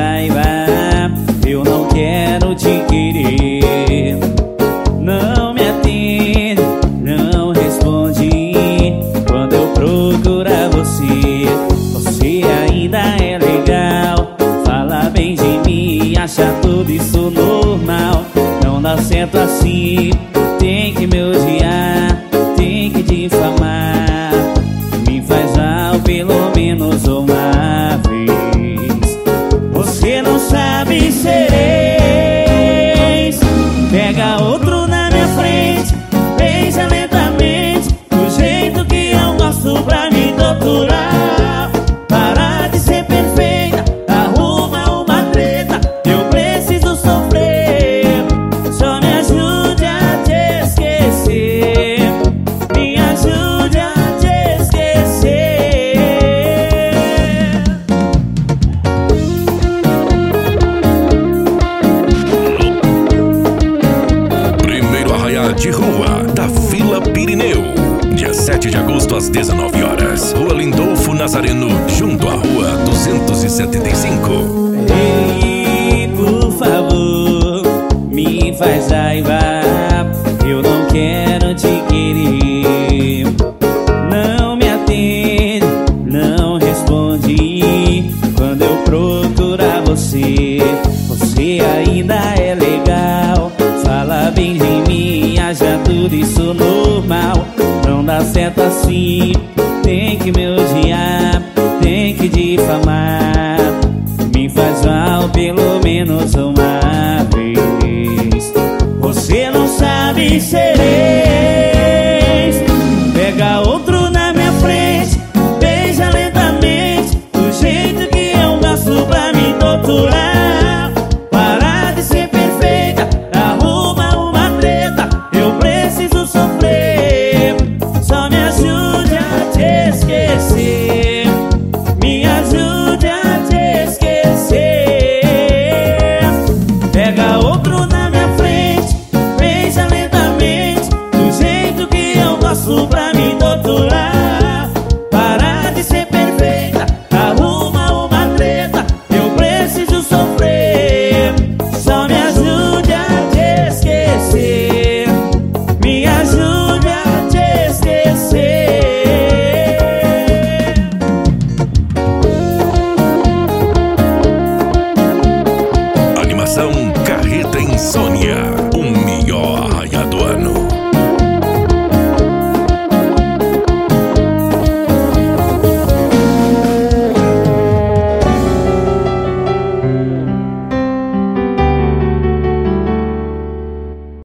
raiva, eu não quero te querer. Não me atende, não responde quando eu procurar você. Você ainda é legal, fala bem de mim, acha tudo isso normal. Não dá certo assim, tem que me odiar, tem que difamar. Me faz mal pelo menos uma vez. Você não sabe ser ex. Pega outro na minha frente, beija lentamente, do jeito que eu gosto pra me torturar. Para de ser perfeita, arruma uma treta, eu preciso sofrer. Só me ajude a te esquecer, me ajude a te esquecer. Primeiro arraiá de rua da Vila Pirineu, dia 7 de agosto às 19 horas. Rua Lindolfo Nazareno, junto à Rua 275. Ei, por favor, me faz raiva, eu não quero te querer. Não me atende, não responde quando eu procurar você. Você ainda é legal, fala bem de mim, acha tudo isso normal. Não dá certo assim, tem que me odiar, tem que difamar. Me faz mal pelo menos uma vez. Você não sabe ser ex. Pega outro na minha frente, beija lentamente, do jeito que eu gosto pra me torturar. Para de ser perfeita, arruma uma treta, eu preciso sofrer. Só me ajude a te esquecer, me ajude a te esquecer. Pega outro na minha frente, beija lentamente, do jeito que eu gosto pra me torturar. Para de ser perfeita, arruma uma treta, eu preciso sofrer. Só me ajude a te esquecer, me ajude a te esquecer. Animação Carreta Insônia.